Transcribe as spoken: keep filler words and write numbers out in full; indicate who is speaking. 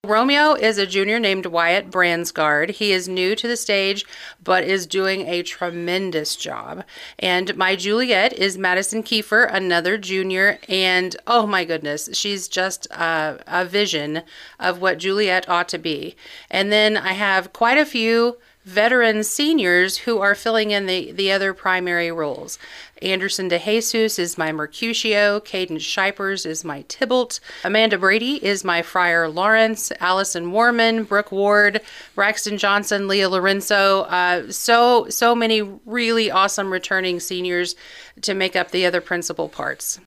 Speaker 1: Romeo is a junior named Wyatt Bransgard. He is new to the stage, but is doing a tremendous job. And my Juliet is Madison Kiefer, another junior, and oh my goodness, she's just a, a vision of what Juliet ought to be. And then I have quite a few veteran seniors who are filling in the, the other primary roles. Anderson DeJesus is my Mercutio, Cadence Shipers is my Tybalt, Amanda Brady is my Friar Lawrence, Allison Warman, Brooke Ward, Braxton Johnson, Leah Lorenzo, uh, so, so many really awesome returning seniors to make up the other principal parts.